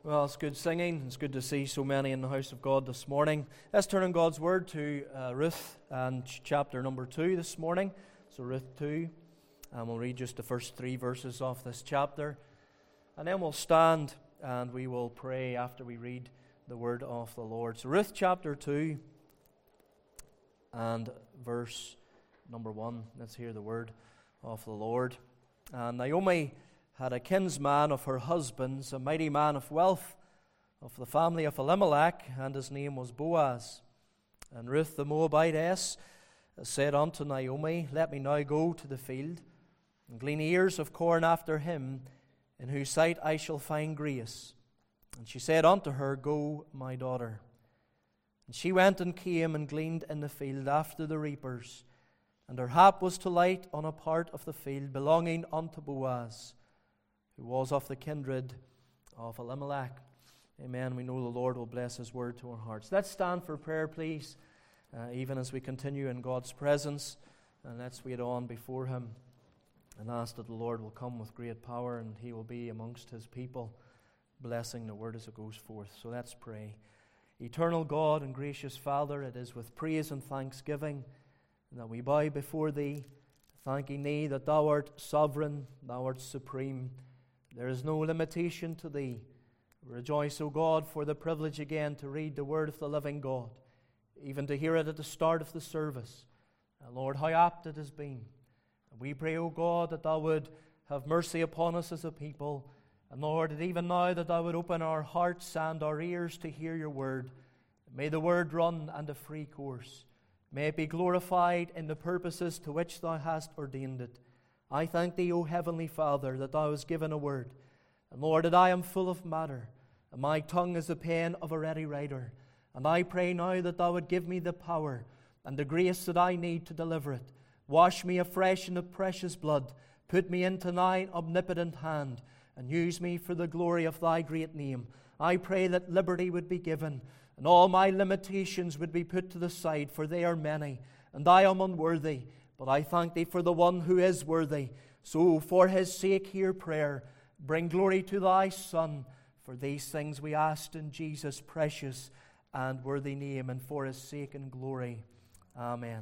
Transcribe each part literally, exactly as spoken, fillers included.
Well, it's good singing. It's good to see so many in the house of God this morning. Let's turn in God's Word to uh, Ruth and chapter number two this morning. So Ruth two, and we'll read just the first three verses of this chapter. And then we'll stand and we will pray after we read the Word of the Lord. So Ruth chapter two and verse number one. Let's hear the Word of the Lord. And Naomi had a kinsman of her husband's, a mighty man of wealth, of the family of Elimelech, and his name was Boaz. And Ruth the Moabitess said unto Naomi, Let me now go to the field, and glean ears of corn after him, in whose sight I shall find grace. And she said unto her, Go, my daughter. And she went and came and gleaned in the field after the reapers, and her hap was to light on a part of the field belonging unto Boaz, who was of the kindred of Elimelech. Amen. We know the Lord will bless His word to our hearts. Let's stand for prayer, please, uh, even as we continue in God's presence. And let's wait on before Him and ask that the Lord will come with great power and He will be amongst His people, blessing the word as it goes forth. So let's pray. Eternal God and gracious Father, it is with praise and thanksgiving that we bow before Thee, thanking Thee that Thou art sovereign, Thou art supreme. There is no limitation to Thee. Rejoice, O God, for the privilege again to read the word of the living God, even to hear it at the start of the service. And Lord, how apt it has been. And we pray, O God, that Thou would have mercy upon us as a people. And Lord, that even now that Thou would open our hearts and our ears to hear Your word. May the word run and a free course. May it be glorified in the purposes to which Thou hast ordained it. I thank Thee, O Heavenly Father, that Thou hast given a word. And Lord, that I am full of matter, and my tongue is the pen of a ready writer. And I pray now that Thou would give me the power and the grace that I need to deliver it. Wash me afresh in the precious blood. Put me into Thine omnipotent hand, and use me for the glory of Thy great name. I pray that liberty would be given, and all my limitations would be put to the side, for they are many, and I am unworthy. But I thank Thee for the one who is worthy. So for His sake hear prayer. Bring glory to Thy Son. For these things we ask in Jesus' precious and worthy name, and for His sake and glory. Amen.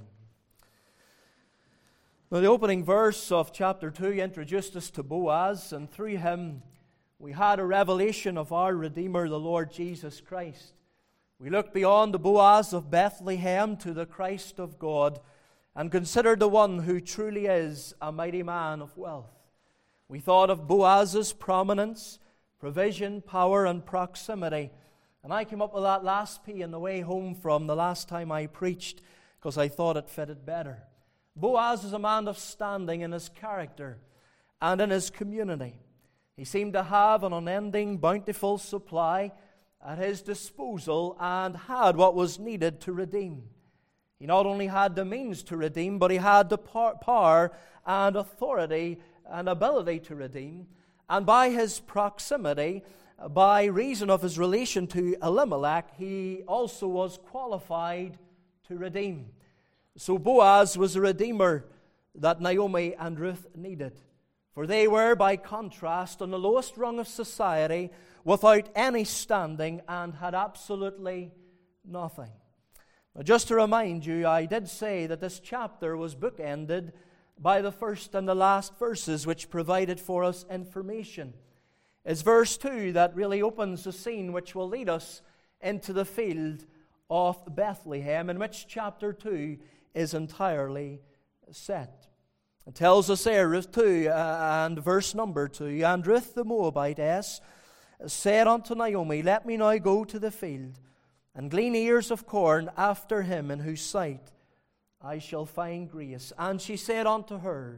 Now, the opening verse of chapter two introduced us to Boaz, and through him we had a revelation of our Redeemer, the Lord Jesus Christ. We looked beyond the Boaz of Bethlehem to the Christ of God, and considered the one who truly is a mighty man of wealth. We thought of Boaz's prominence, provision, power, and proximity. And I came up with that last P on the way home from the last time I preached, because I thought it fitted better. Boaz is a man of standing in his character and in his community. He seemed to have an unending, bountiful supply at his disposal and had what was needed to redeem. He not only had the means to redeem, but he had the power and authority and ability to redeem. And by his proximity, by reason of his relation to Elimelech, he also was qualified to redeem. So Boaz was a redeemer that Naomi and Ruth needed. For they were, by contrast, on the lowest rung of society, without any standing, and had absolutely nothing. Now, just to remind you, I did say that this chapter was bookended by the first and the last verses, which provided for us information. It's verse two that really opens the scene, which will lead us into the field of Bethlehem, in which chapter two is entirely set. It tells us there, Ruth two uh, and verse number two, And Ruth the Moabitess said unto Naomi, Let me now go to the field, and glean ears of corn after him, in whose sight I shall find grace. And she said unto her,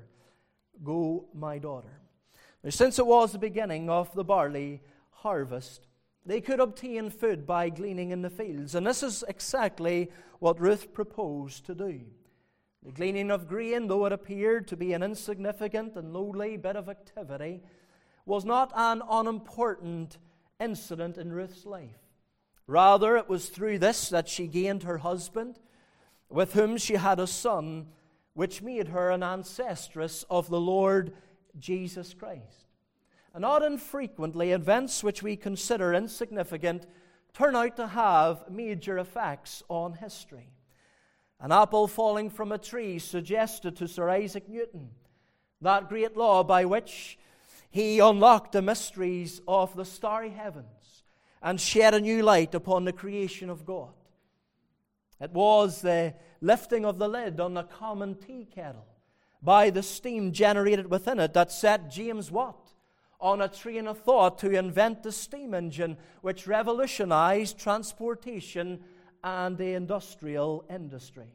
Go, my daughter. Now, since it was the beginning of the barley harvest, they could obtain food by gleaning in the fields. And this is exactly what Ruth proposed to do. The gleaning of grain, though it appeared to be an insignificant and lowly bit of activity, was not an unimportant incident in Ruth's life. Rather, it was through this that she gained her husband, with whom she had a son, which made her an ancestress of the Lord Jesus Christ. And not infrequently, events which we consider insignificant turn out to have major effects on history. An apple falling from a tree suggested to Sir Isaac Newton that great law by which he unlocked the mysteries of the starry heavens and shed a new light upon the creation of God. It was the lifting of the lid on the common tea kettle by the steam generated within it that set James Watt on a train of thought to invent the steam engine, which revolutionized transportation and the industrial industry.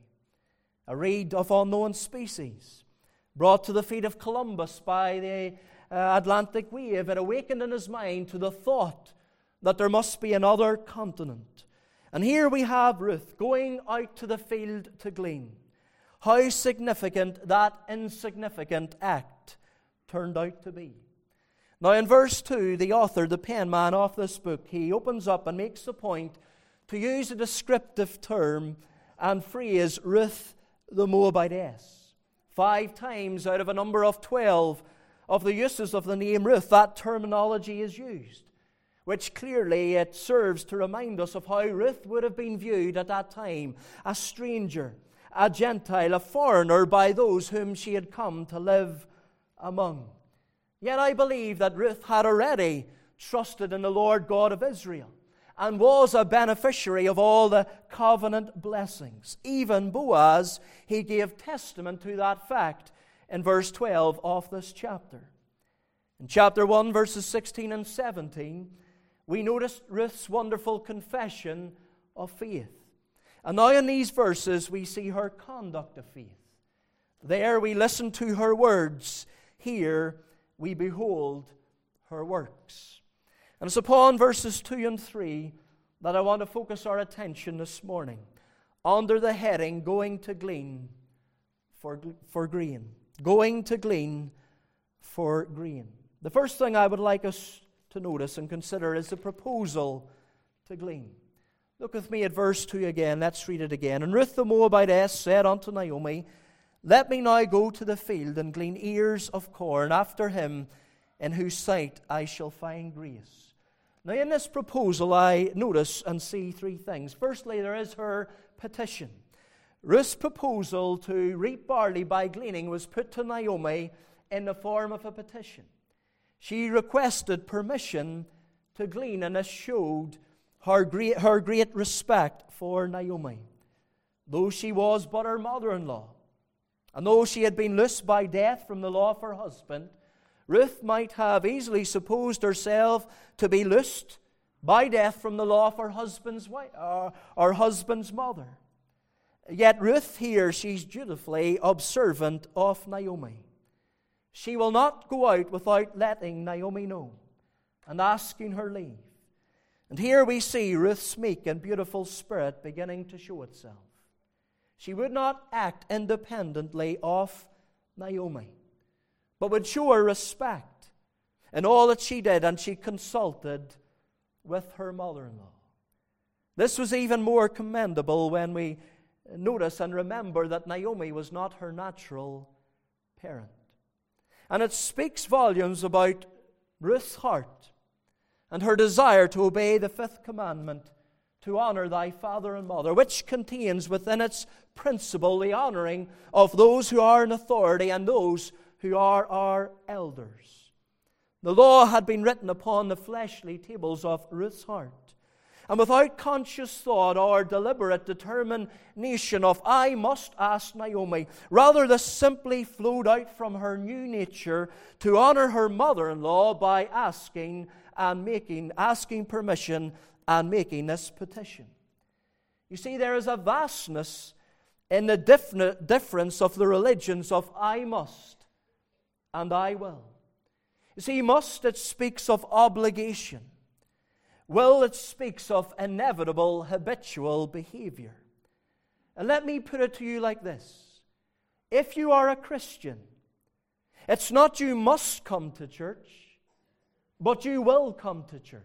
A reed of unknown species, brought to the feet of Columbus by the uh, Atlantic wave, it awakened in his mind to the thought that there must be another continent. And here we have Ruth going out to the field to glean. How significant that insignificant act turned out to be. Now in verse two, the author, the penman of this book, he opens up and makes the point to use a descriptive term and phrase, Ruth the Moabitess. Five times out of a number of twelve of the uses of the name Ruth, that terminology is used, which clearly it serves to remind us of how Ruth would have been viewed at that time, a stranger, a Gentile, a foreigner by those whom she had come to live among. Yet I believe that Ruth had already trusted in the Lord God of Israel and was a beneficiary of all the covenant blessings. Even Boaz, he gave testament to that fact in verse twelve of this chapter. In chapter one, verses sixteen and seventeen, we notice Ruth's wonderful confession of faith. And now in these verses we see her conduct of faith. There we listen to her words. Here we behold her works. And it's upon verses two and three that I want to focus our attention this morning, under the heading, Going to Glean for, for Grain. Going to glean for grain. The first thing I would like us to notice and consider is the proposal to glean. Look with me at verse two again. Let's read it again. And Ruth the Moabitess said unto Naomi, Let me now go to the field and glean ears of corn after him in whose sight I shall find grace. Now in this proposal I notice and see three things. Firstly, there is her petition. Ruth's proposal to reap barley by gleaning was put to Naomi in the form of a petition. She requested permission to glean, and this showed her great, her great respect for Naomi. Though she was but her mother-in-law, and though she had been loosed by death from the law of her husband, Ruth might have easily supposed herself to be loosed by death from the law of her husband's wife, or her husband's mother. Yet Ruth here, she's dutifully observant of Naomi. She will not go out without letting Naomi know and asking her leave. And here we see Ruth's meek and beautiful spirit beginning to show itself. She would not act independently of Naomi, but would show her respect in all that she did, and she consulted with her mother-in-law. This was even more commendable when we notice and remember that Naomi was not her natural parent. And it speaks volumes about Ruth's heart and her desire to obey the fifth commandment, to honor thy father and mother, which contains within its principle the honoring of those who are in authority and those who are our elders. The law had been written upon the fleshly tables of Ruth's heart. And without conscious thought or deliberate determination of, I must ask Naomi, rather this simply flowed out from her new nature to honor her mother-in-law by asking and making, asking permission and making this petition. You see, there is a vastness in the dif- difference of the religions of I must and I will. You see, must, it speaks of obligation. Will, it speaks of inevitable habitual behavior. And let me put it to you like this. If you are a Christian, it's not you must come to church, but you will come to church.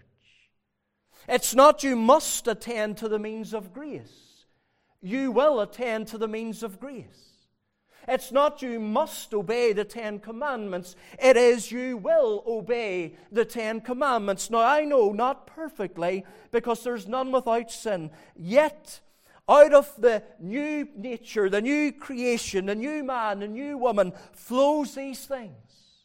It's not you must attend to the means of grace. You will attend to the means of grace. It's not you must obey the Ten Commandments. It is you will obey the Ten Commandments. Now, I know not perfectly, because there's none without sin. Yet, out of the new nature, the new creation, the new man, the new woman, flows these things.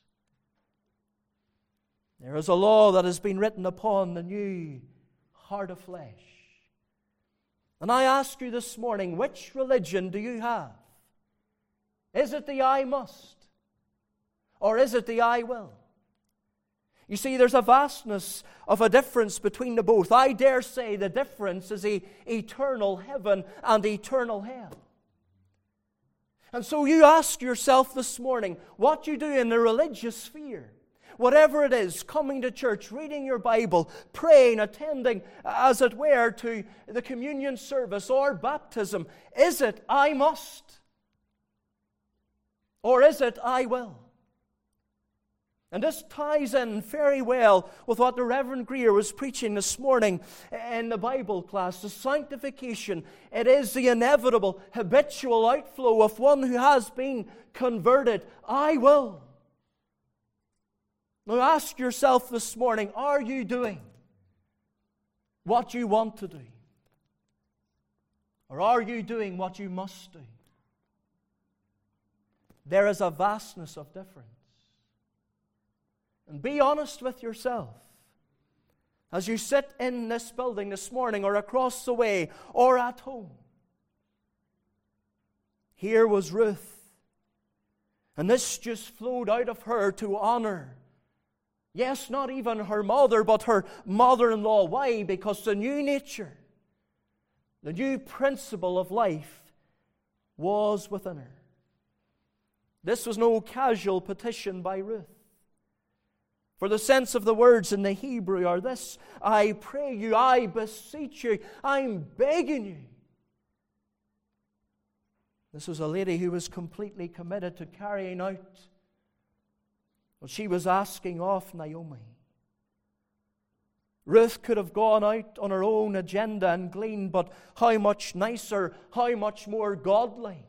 There is a law that has been written upon the new heart of flesh. And I ask you this morning, which religion do you have? Is it the I must? Or is it the I will? You see, there's a vastness of a difference between the both. I dare say the difference is the eternal heaven and eternal hell. And so you ask yourself this morning, what you do in the religious sphere, whatever it is, coming to church, reading your Bible, praying, attending, as it were, to the communion service or baptism, is it I must? Or is it I will? And this ties in very well with what the Reverend Greer was preaching this morning in the Bible class. The sanctification, it is the inevitable, habitual outflow of one who has been converted. I will. Now ask yourself this morning, are you doing what you want to do? Or are you doing what you must do? There is a vastness of difference. And be honest with yourself. As you sit in this building this morning, or across the way, or at home. Here was Ruth. And this just flowed out of her to honor. Yes, not even her mother, but her mother-in-law. Why? Because the new nature, the new principle of life was within her. This was no casual petition by Ruth. For the sense of the words in the Hebrew are this: I pray you, I beseech you, I'm begging you. This was a lady who was completely committed to carrying out what she was asking of Naomi. Ruth could have gone out on her own agenda and gleaned, but how much nicer, how much more godly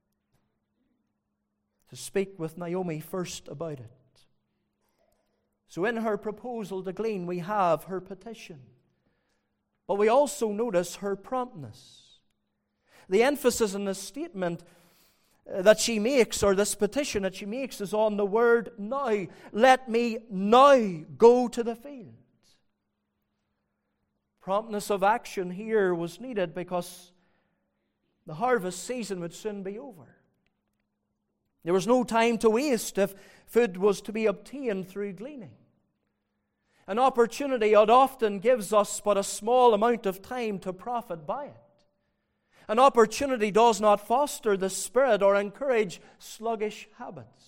to speak with Naomi first about it. So in her proposal to glean, we have her petition. But we also notice her promptness. The emphasis in this statement that she makes, or this petition that she makes, is on the word now. Let me now go to the field. Promptness of action here was needed because the harvest season would soon be over. There was no time to waste if food was to be obtained through gleaning. An opportunity that often gives us but a small amount of time to profit by it. An opportunity does not foster the spirit or encourage sluggish habits.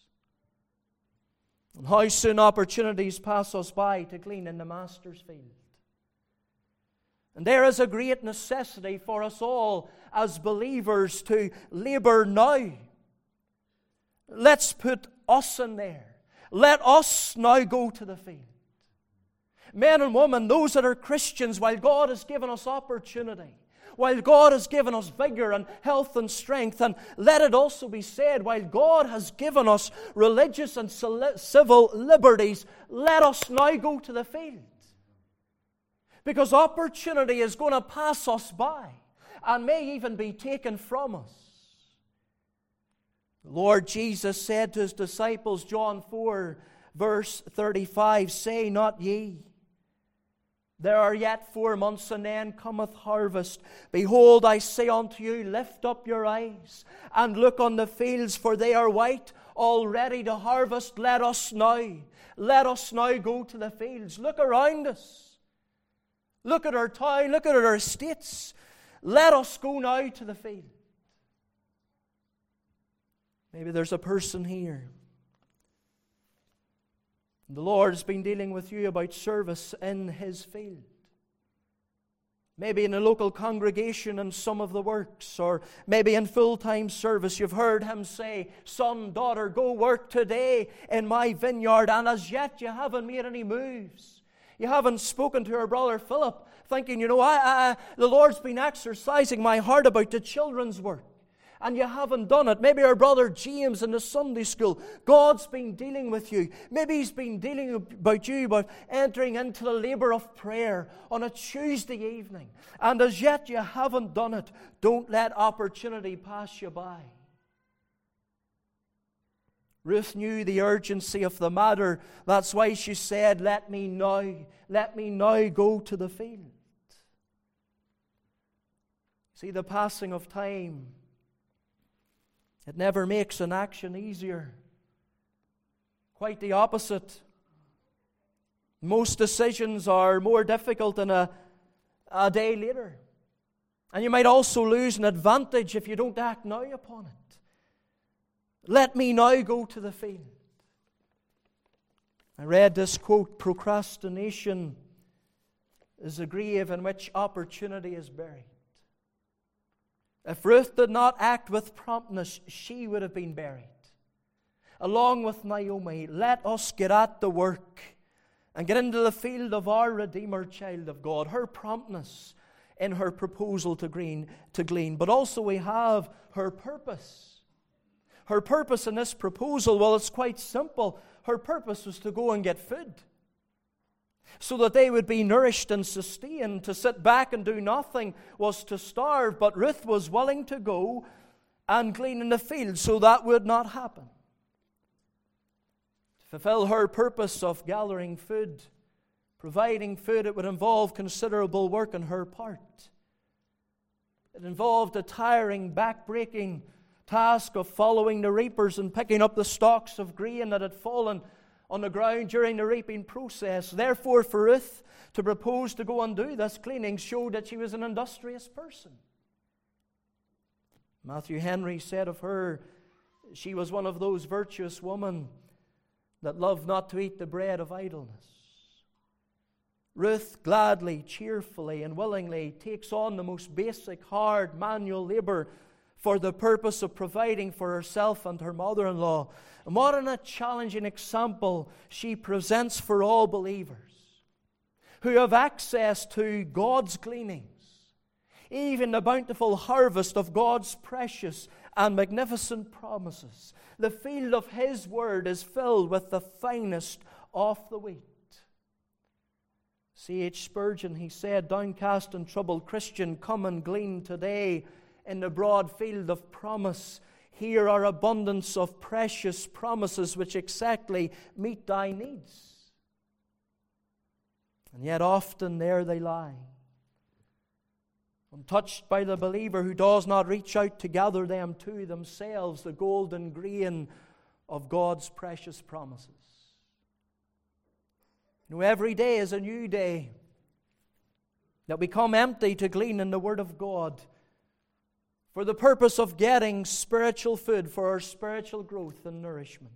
And how soon opportunities pass us by to glean in the Master's field. And there is a great necessity for us all as believers to labor now. Let's put us in there. Let us now go to the field. Men and women, those that are Christians, while God has given us opportunity, while God has given us vigor and health and strength, and let it also be said, while God has given us religious and civil liberties, let us now go to the field. Because opportunity is going to pass us by and may even be taken from us. The Lord Jesus said to His disciples, John four, verse thirty-five, say not ye, there are yet four months, and then cometh harvest. Behold, I say unto you, lift up your eyes, and look on the fields, for they are white, already to harvest. Let us now, let us now go to the fields. Look around us. Look at our town, look at our estates. Let us go now to the field. Maybe there's a person here. The Lord has been dealing with you about service in His field. Maybe in a local congregation in some of the works, or maybe in full-time service. You've heard Him say, son, daughter, go work today in my vineyard, and as yet you haven't made any moves. You haven't spoken to our brother Philip, thinking, you know, I, I, the Lord's been exercising my heart about the children's work. and you haven't done it. Maybe our brother James in the Sunday school, God's been dealing with you. Maybe He's been dealing about you about entering into the labour of prayer on a Tuesday evening, and as yet you haven't done it. Don't let opportunity pass you by. Ruth knew the urgency of the matter. That's why she said, let me now, let me now go to the field. See, the passing of time, it never makes an action easier. Quite the opposite. Most decisions are more difficult than a, a day later. And you might also lose an advantage if you don't act now upon it. Let me now go to the field. I read this quote, procrastination is a grave in which opportunity is buried. If Ruth did not act with promptness, she would have been buried. Along with Naomi, let us get at the work and get into the field of our Redeemer, child of God. Her promptness in her proposal to glean, to glean. But also we have her purpose. Her purpose in this proposal, well, it's quite simple. Her purpose was to go and get food, so that they would be nourished and sustained. To sit back and do nothing was to starve, but Ruth was willing to go and glean in the field, so that would not happen. To fulfill her purpose of gathering food, providing food, it would involve considerable work on her part. It involved a tiring, back-breaking task of following the reapers and picking up the stalks of grain that had fallen on the ground during the reaping process. Therefore, for Ruth to propose to go and do this cleaning showed that she was an industrious person. Matthew Henry said of her, she was one of those virtuous women that love not to eat the bread of idleness. Ruth gladly, cheerfully, and willingly takes on the most basic, hard manual labor for the purpose of providing for herself and her mother-in-law. And what a challenging example she presents for all believers who have access to God's gleanings, even the bountiful harvest of God's precious and magnificent promises. The field of His Word is filled with the finest of the wheat. C H Spurgeon, he said, downcast and troubled Christian, come and glean today in the broad field of promise. Here are abundance of precious promises which exactly meet thy needs. And yet often there they lie, untouched by the believer who does not reach out to gather them to themselves, the golden grain of God's precious promises. You know, every day is a new day that we come empty to glean in the Word of God, for the purpose of getting spiritual food for our spiritual growth and nourishment.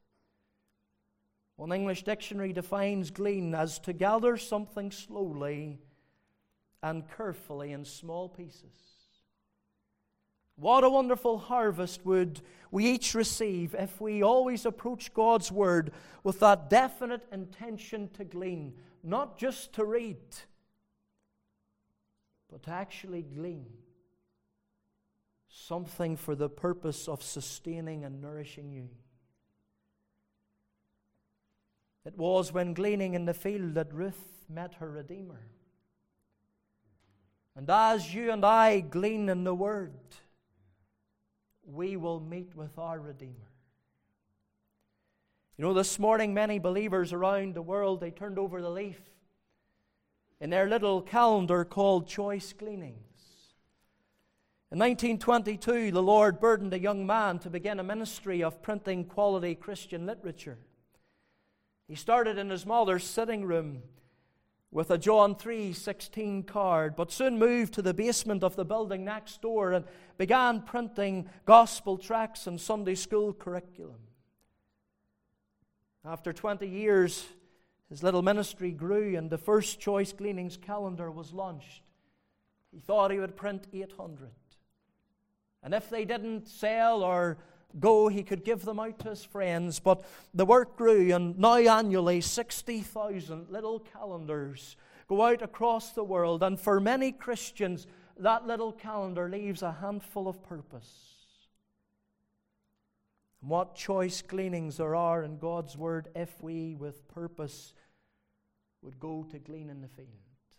One English dictionary defines glean as to gather something slowly and carefully in small pieces. What a wonderful harvest would we each receive if we always approach God's Word with that definite intention to glean, not just to read, but to actually glean something for the purpose of sustaining and nourishing you. It was when gleaning in the field that Ruth met her Redeemer. And as you and I glean in the Word, we will meet with our Redeemer. You know, this morning many believers around the world, they turned over the leaf in their little calendar called Choice Gleanings. In nineteen twenty-two, the Lord burdened a young man to begin a ministry of printing quality Christian literature. He started in his mother's sitting room with a John three sixteen card, but soon moved to the basement of the building next door and began printing gospel tracts and Sunday school curriculum. After twenty years, his little ministry grew and the first Choice Gleanings calendar was launched. He thought he would print eight hundred. And if they didn't sell or go, he could give them out to his friends. But the work grew, and now annually sixty thousand little calendars go out across the world. And for many Christians, that little calendar leaves a handful of purpose. And what choice gleanings there are in God's Word if we, with purpose, would go to glean in the field.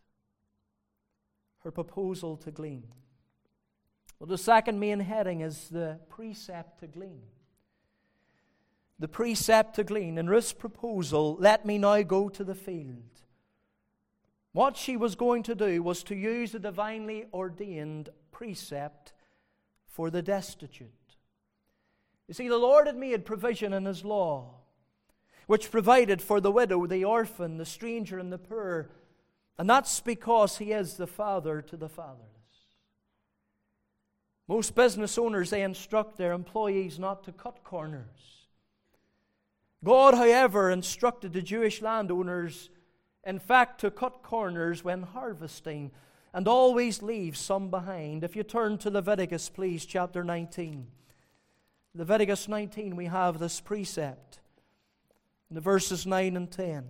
Her proposal to glean. Well, the second main heading is the precept to glean. The precept to glean. In Ruth's proposal, let me now go to the field. What she was going to do was to use the divinely ordained precept for the destitute. You see, the Lord had made provision in His law, which provided for the widow, the orphan, the stranger, and the poor. And that's because He is the Father to the fatherless. Most business owners, they instruct their employees not to cut corners. God, however, instructed the Jewish landowners, in fact, to cut corners when harvesting and always leave some behind. If you turn to Leviticus, please, chapter nineteen. Leviticus nineteen, we have this precept in the verses nine and ten.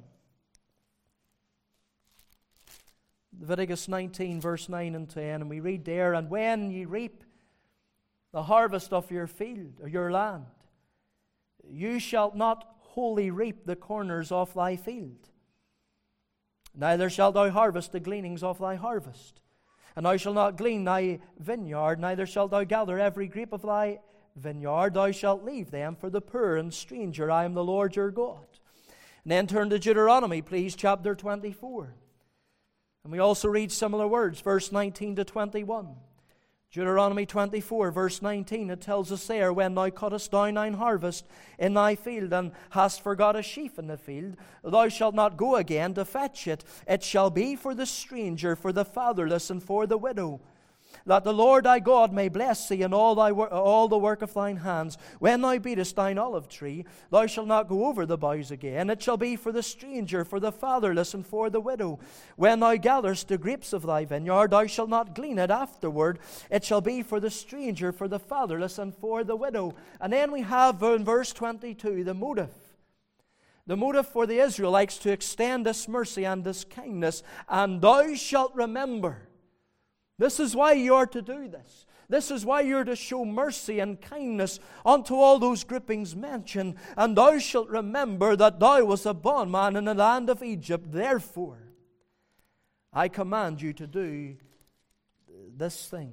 Leviticus nineteen, verse nine and ten, and we read there, and when ye reap the harvest of your field or your land, you shalt not wholly reap the corners of thy field. Neither shalt thou harvest the gleanings of thy harvest. And thou shalt not glean thy vineyard, neither shalt thou gather every grape of thy vineyard. Thou shalt leave them for the poor and stranger. I am the Lord your God. And then turn to Deuteronomy, please, chapter twenty-four. And we also read similar words, verse nineteen to twenty-one. Deuteronomy twenty-four, verse nineteen, it tells us there, when thou cuttest down thine harvest in thy field, and hast forgot a sheaf in the field, thou shalt not go again to fetch it. It shall be for the stranger, for the fatherless, and for the widow, that the Lord thy God may bless thee in all thy wor- all the work of thine hands. When thou beatest thine olive tree, thou shalt not go over the boughs again. It shall be for the stranger, for the fatherless, and for the widow. When thou gatherest the grapes of thy vineyard, thou shalt not glean it afterward. It shall be for the stranger, for the fatherless, and for the widow. And then we have in verse twenty-two the motive. The motive for the Israelites to extend this mercy and this kindness. And thou shalt remember. This is why you are to do this. This is why you are to show mercy and kindness unto all those groupings mentioned. And thou shalt remember that thou wast a bondman in the land of Egypt. Therefore, I command you to do this thing.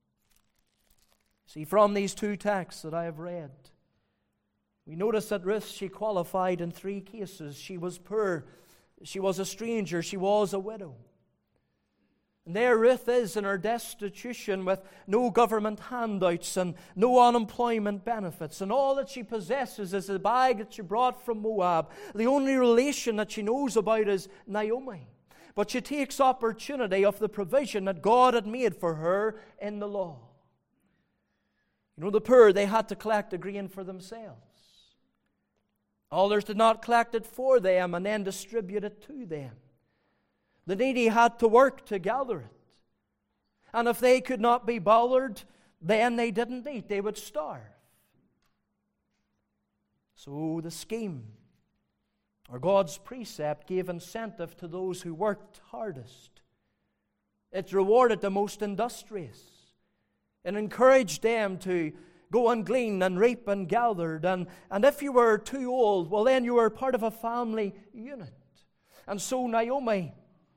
See, from these two texts that I have read, we notice that Ruth, she qualified in three cases. She was poor, she was a stranger, she was a widow. And there Ruth is in her destitution with no government handouts and no unemployment benefits. And all that she possesses is a bag that she brought from Moab. The only relation that she knows about is Naomi. But she takes opportunity of the provision that God had made for her in the law. You know, the poor, they had to collect the grain for themselves. Others did not collect it for them and then distribute it to them. The needy had to work to gather it. And if they could not be bothered, then they didn't eat. They would starve. So the scheme, or God's precept, gave incentive to those who worked hardest. It rewarded the most industrious. It encouraged them to go and glean and reap and gather. And, and if you were too old, well then you were part of a family unit. And so Naomi...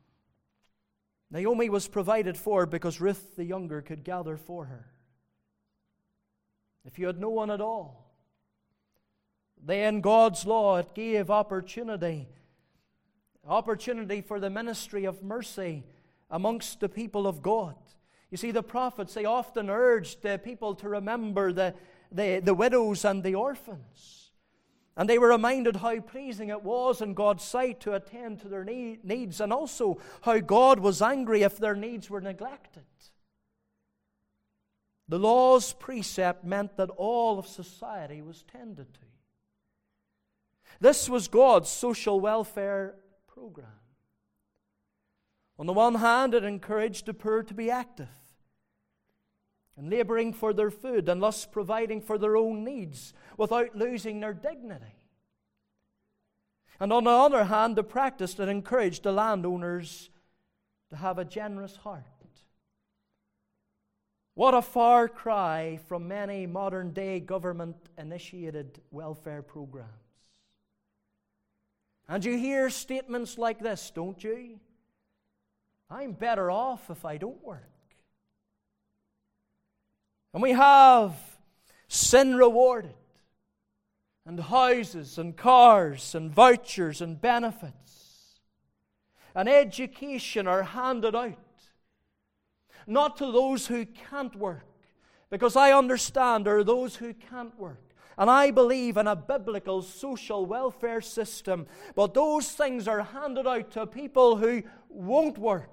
Naomi was provided for because Ruth the younger could gather for her. If you had no one at all, then God's law, it gave opportunity. Opportunity for the ministry of mercy amongst the people of God. You see, the prophets, they often urged the people to remember the, the, the widows and the orphans. And they were reminded how pleasing it was in God's sight to attend to their need, needs, and also how God was angry if their needs were neglected. The law's precept meant that all of society was tended to. This was God's social welfare program. On the one hand, it encouraged the poor to be active and laboring for their food and thus providing for their own needs without losing their dignity. And on the other hand, the practice that encouraged the landowners to have a generous heart. What a far cry from many modern-day government-initiated welfare programs. And you hear statements like this, don't you? I'm better off if I don't work. And we have sin rewarded, and houses and cars and vouchers and benefits, and education are handed out, not to those who can't work, because I understand there are those who can't work. And I believe in a biblical social welfare system, but those things are handed out to people who won't work.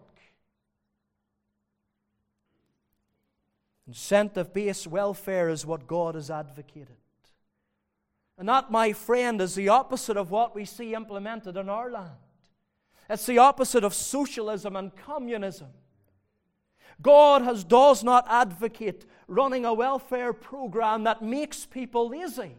Incentive-based welfare is what God has advocated. And that, my friend, is the opposite of what we see implemented in our land. It's the opposite of socialism and communism. God has, does not advocate running a welfare program that makes people lazy.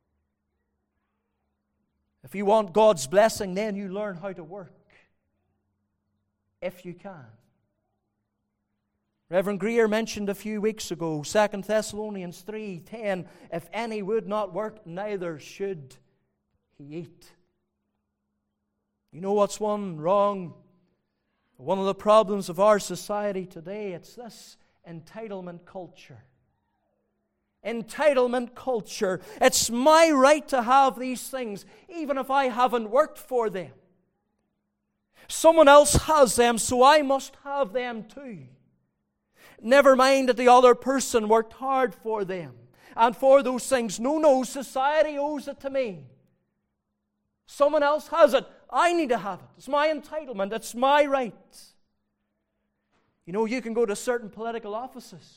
If you want God's blessing, then you learn how to work. If you can. Reverend Greer mentioned a few weeks ago, Second Thessalonians three ten, if any would not work, neither should he eat. You know what's one wrong? One of the problems of our society today, it's this entitlement culture. Entitlement culture. It's my right to have these things, even if I haven't worked for them. Someone else has them, so I must have them too. Never mind that the other person worked hard for them and for those things. No, no, society owes it to me. Someone else has it. I need to have it. It's my entitlement. It's my right. You know, you can go to certain political offices.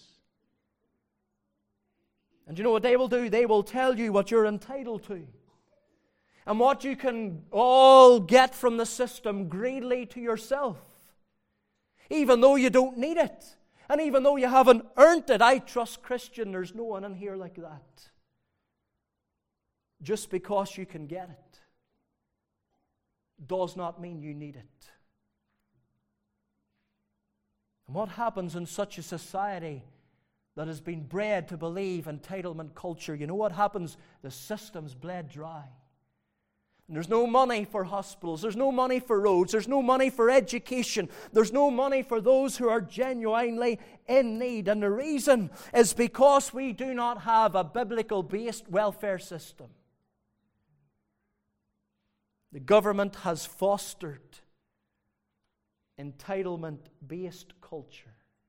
And you know what they will do? They will tell you what you're entitled to. And what you can all get from the system greedily to yourself. Even though you don't need it. And even though you haven't earned it. I trust, Christian, there's no one in here like that. Just because you can get it does not mean you need it. And what happens in such a society that has been bred to believe entitlement culture? You know what happens? The system's bled dry. And there's no money for hospitals. There's no money for roads. There's no money for education. There's no money for those who are genuinely in need. And the reason is because we do not have a biblical-based welfare system. The government has fostered entitlement-based culture.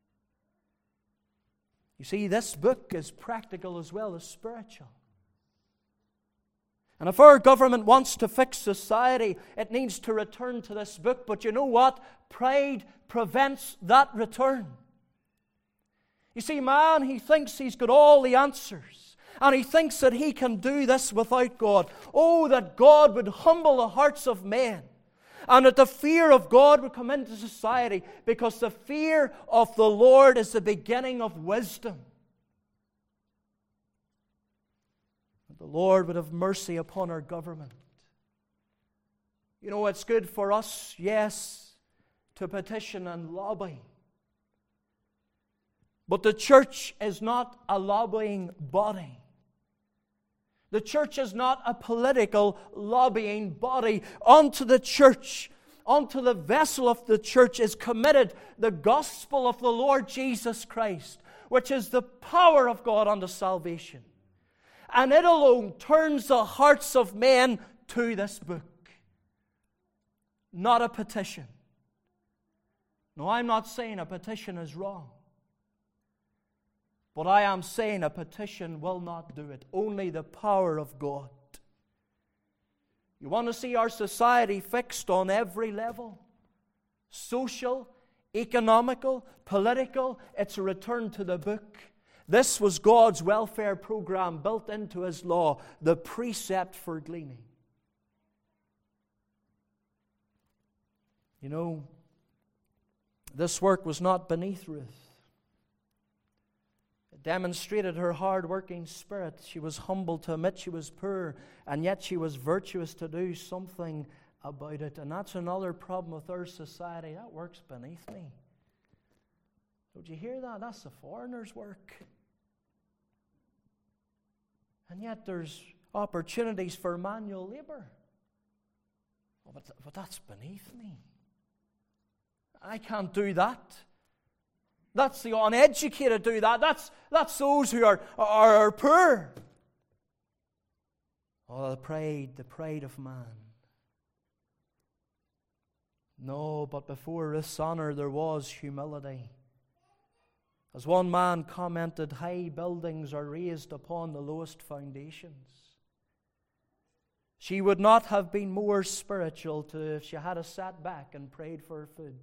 You see, this book is practical as well as spiritual. And if our government wants to fix society, it needs to return to this book. But you know what? Pride prevents that return. You see, man, he thinks he's got all the answers. And he thinks that he can do this without God. Oh, that God would humble the hearts of men. And that the fear of God would come into society. Because the fear of the Lord is the beginning of wisdom. That the Lord would have mercy upon our government. You know, it's good for us, yes, to petition and lobby. But the church is not a lobbying body. The church is not a political lobbying body. Unto the church, unto the vessel of the church is committed the gospel of the Lord Jesus Christ, which is the power of God unto salvation. And it alone turns the hearts of men to this book. Not a petition. No, I'm not saying a petition is wrong. But I am saying a petition will not do it. Only the power of God. You want to see our society fixed on every level? Social, economical, political. It's a return to the book. This was God's welfare program built into His law. The precept for gleaning. You know, this work was not beneath Ruth. Demonstrated her hard-working spirit. She was humble to admit she was poor, and yet she was virtuous to do something about it. And that's another problem with our society. That works beneath me. Don't you hear that? That's the foreigner's work. And yet there's opportunities for manual labor. Oh, but, but that's beneath me. I can't do that. That's the uneducated do that. That's, that's those who are, are, are poor. Oh, the pride, the pride of man. No, but before Ruth's honor there was humility. As one man commented, high buildings are raised upon the lowest foundations. She would not have been more spiritual to if she had sat back and prayed for her food.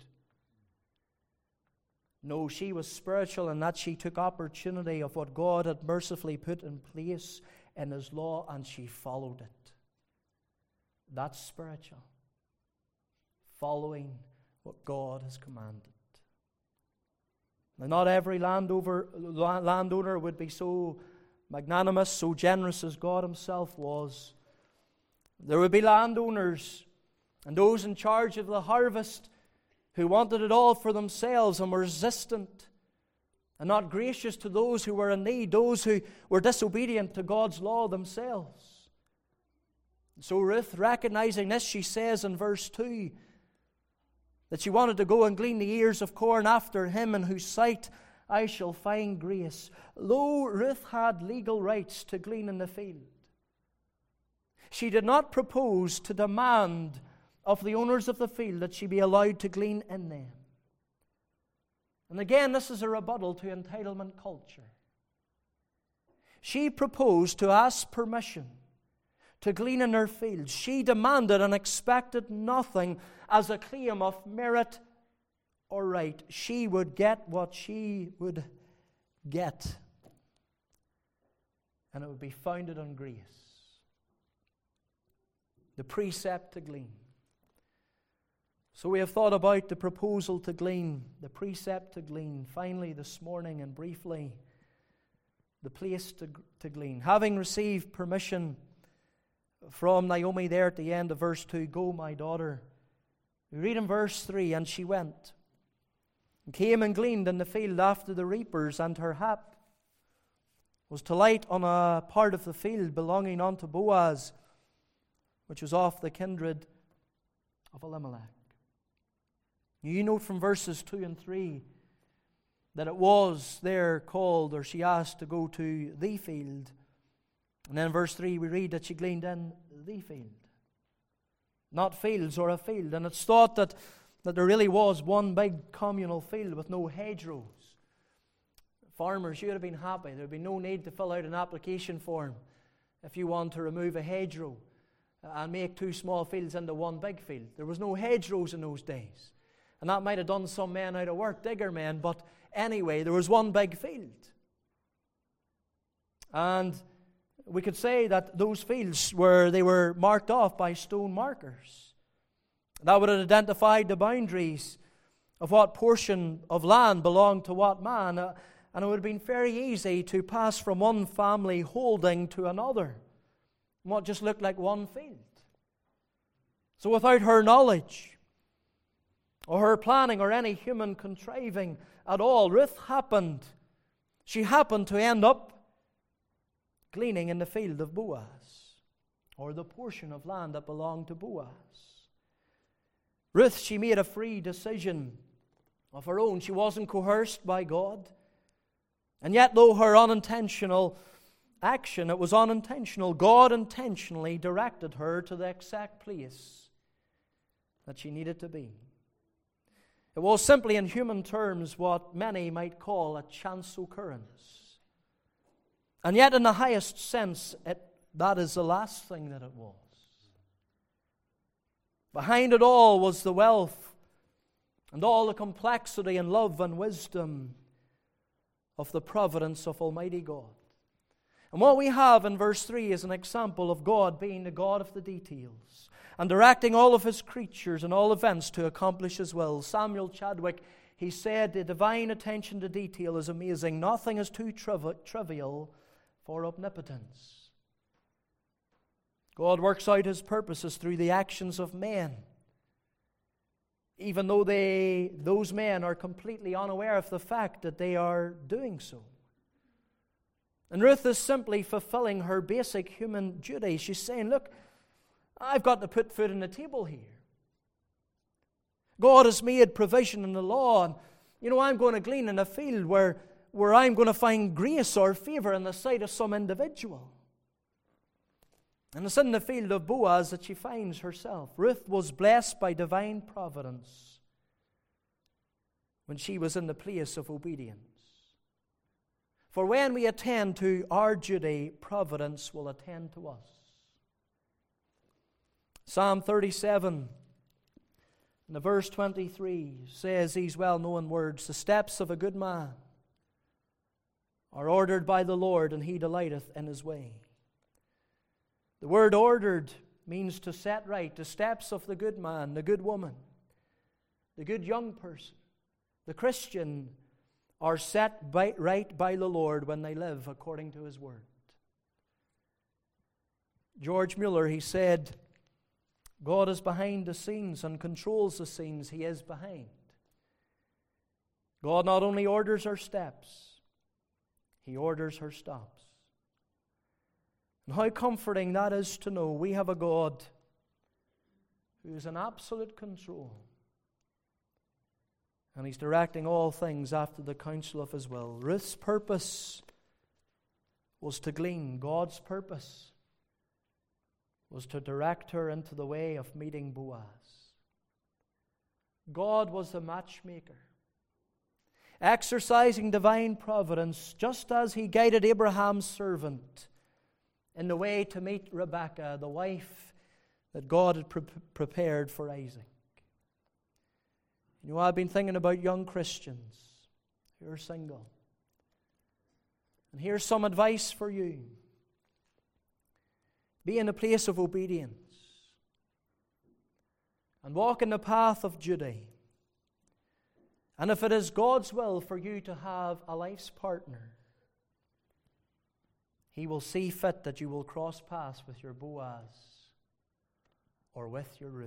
No, she was spiritual in that she took opportunity of what God had mercifully put in place in His law, and she followed it. That's spiritual. Following what God has commanded. Now, not every landowner, landowner would be so magnanimous, so generous as God Himself was. There would be landowners and those in charge of the harvest who wanted it all for themselves and were resistant and not gracious to those who were in need, those who were disobedient to God's law themselves. So Ruth, recognizing this, she says in verse two that she wanted to go and glean the ears of corn after him in whose sight I shall find grace. Lo, Ruth had legal rights to glean in the field. She did not propose to demand of the owners of the field that she be allowed to glean in them. And again, this is a rebuttal to entitlement culture. She proposed to ask permission to glean in her field. She demanded and expected nothing as a claim of merit or right. She would get what she would get. And it would be founded on grace. The precept to glean. So we have thought about the proposal to glean, the precept to glean. Finally, this morning and briefly, the place to, to glean. Having received permission from Naomi there at the end of verse two, go, my daughter. We read in verse three, and she went, and came and gleaned in the field after the reapers, and her hap was to light on a part of the field belonging unto Boaz, which was of the kindred of Elimelech. You note from verses two and three that it was there called, or she asked to go to the field. And then in verse three we read that she gleaned in the field. Not fields or a field. And it's thought that, that there really was one big communal field with no hedgerows. Farmers, you would have been happy. There would be no need to fill out an application form if you want to remove a hedgerow and make two small fields into one big field. There was no hedgerows in those days. And that might have done some men out of work, digger men, but anyway, there was one big field. And we could say that those fields were, they were marked off by stone markers. That would have identified the boundaries of what portion of land belonged to what man. Uh, and it would have been very easy to pass from one family holding to another. What just looked like one field. So without her knowledge, or her planning, or any human contriving at all, Ruth happened, she happened to end up gleaning in the field of Boaz, or the portion of land that belonged to Boaz. Ruth, she made a free decision of her own. She wasn't coerced by God. And yet, though her unintentional action, it was unintentional, God intentionally directed her to the exact place that she needed to be. It was simply, in human terms, what many might call a chance occurrence. And yet, in the highest sense, it, that is the last thing that it was. Behind it all was the wealth and all the complexity and love and wisdom of the providence of Almighty God. And what we have in verse three is an example of God being the God of the details and directing all of His creatures and all events to accomplish His will. Samuel Chadwick, he said, the divine attention to detail is amazing. Nothing is too triv- trivial for omnipotence. God works out His purposes through the actions of men. even though they, those men are completely unaware of the fact that they are doing so. And Ruth is simply fulfilling her basic human duty. She's saying, look, I've got to put food on the table here. God has made provision in the law, and you know, I'm going to glean in a field where, where I'm going to find grace or favor in the sight of some individual. And it's in the field of Boaz that she finds herself. Ruth was blessed by divine providence when she was in the place of obedience. For when we attend to our duty, providence will attend to us. Psalm thirty-seven, in the verse twenty-three, says these well-known words, "The steps of a good man are ordered by the Lord, and he delighteth in his way." The word ordered means to set right. The steps of the good man, the good woman, the good young person, the Christian are set by, right by the Lord when they live according to His Word. George Mueller, he said, God is behind the scenes and controls the scenes He is behind. God not only orders our steps, He orders her stops. And how comforting that is to know we have a God who is in absolute control. And He's directing all things after the counsel of His will. Ruth's purpose was to glean. God's purpose was to direct her into the way of meeting Boaz. God was the matchmaker, exercising divine providence, just as He guided Abraham's servant in the way to meet Rebekah, the wife that God had pre- prepared for Isaac. You know, I've been thinking about young Christians who are single. And here's some advice for you. Be in a place of obedience and walk in the path of duty. And if it is God's will for you to have a life's partner, He will see fit that you will cross paths with your Boaz or with your Ruth.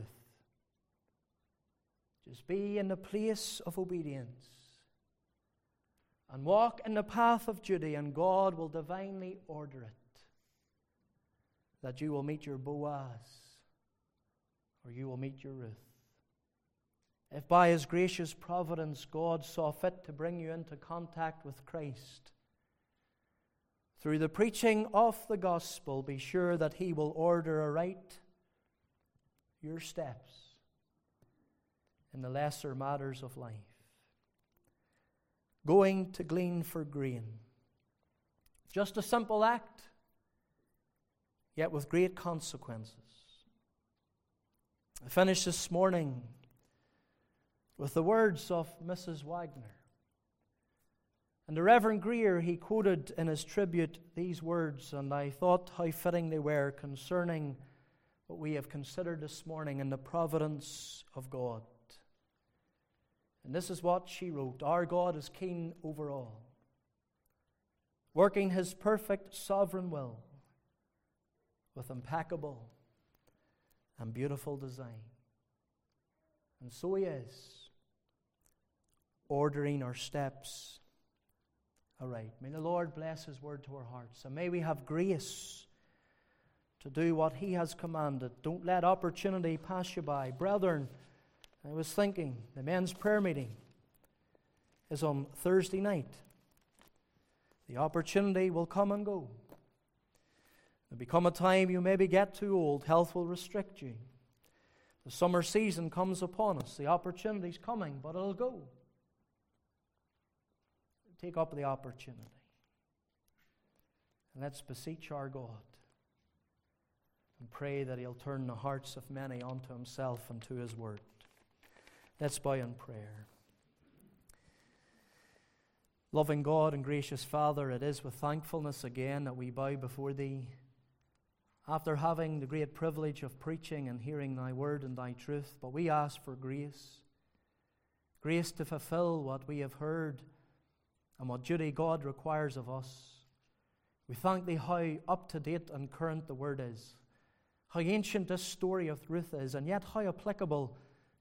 Just be in the place of obedience and walk in the path of duty, and God will divinely order it, that you will meet your Boaz or you will meet your Ruth. If by His gracious providence God saw fit to bring you into contact with Christ through the preaching of the gospel, be sure that He will order aright your steps in the lesser matters of life. Going to glean for grain. Just a simple act, yet with great consequences. I finished this morning with the words of Missus Wagner. And the Reverend Greer, he quoted in his tribute these words, and I thought how fitting they were concerning what we have considered this morning in the providence of God. And this is what she wrote: "Our God is keen over all, working His perfect sovereign will with impeccable and beautiful design. And so He is, ordering our steps aright." May the Lord bless His word to our hearts, and may we have grace to do what He has commanded. Don't let opportunity pass you by. Brethren, I was thinking, the men's prayer meeting is on Thursday night. The opportunity will come and go. There'll become a time you maybe get too old. Health will restrict you. The summer season comes upon us. The opportunity's coming, but it'll go. Take up the opportunity. And let's beseech our God and pray that He'll turn the hearts of many unto Himself and to His word. Let's bow in prayer. Loving God and gracious Father, it is with thankfulness again that we bow before Thee, after having the great privilege of preaching and hearing Thy word and Thy truth. But we ask for grace, grace to fulfill what we have heard and what duty God requires of us. We thank Thee how up-to-date and current the word is, how ancient this story of Ruth is, and yet how applicable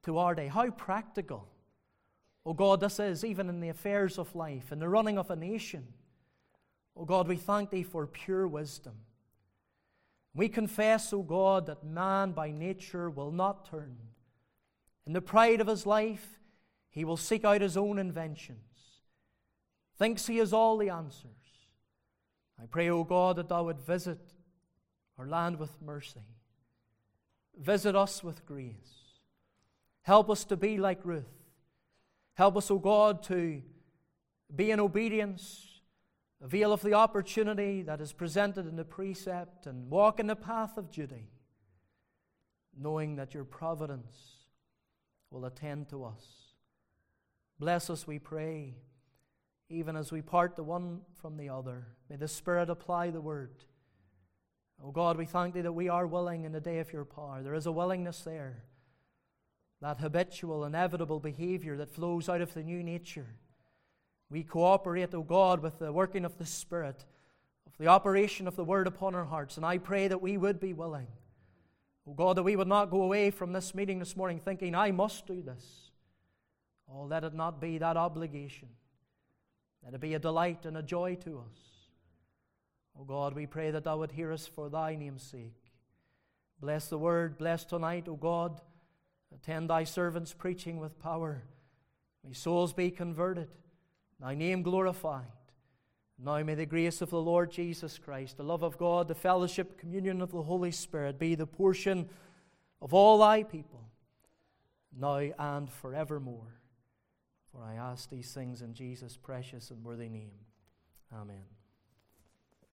to our day. How practical, oh God, this is even in the affairs of life, in the running of a nation. Oh God, we thank Thee for pure wisdom. We confess, O God, that man by nature will not turn. In the pride of his life, he will seek out his own inventions. Thinks he has all the answers. I pray, O God, that Thou would visit our land with mercy. Visit us with grace. Help us to be like Ruth. Help us, O God, to be in obedience, avail of the opportunity that is presented in the precept, and walk in the path of duty, knowing that Your providence will attend to us. Bless us, we pray, even as we part the one from the other. May the Spirit apply the word. Oh God, we thank Thee that we are willing in the day of Your power. There is a willingness there, that habitual, inevitable behavior that flows out of the new nature. We cooperate, O God, with the working of the Spirit, of the operation of the Word upon our hearts. And I pray that we would be willing, O God, that we would not go away from this meeting this morning thinking, I must do this. Oh, let it not be that obligation. Let it be a delight and a joy to us. O God, we pray that Thou would hear us for Thy name's sake. Bless the Word, bless tonight, O God. Attend Thy servants preaching with power. May souls be converted, Thy name glorified. Now may the grace of the Lord Jesus Christ, the love of God, the fellowship, communion of the Holy Spirit be the portion of all Thy people, now and forevermore. For I ask these things in Jesus' precious and worthy name. Amen.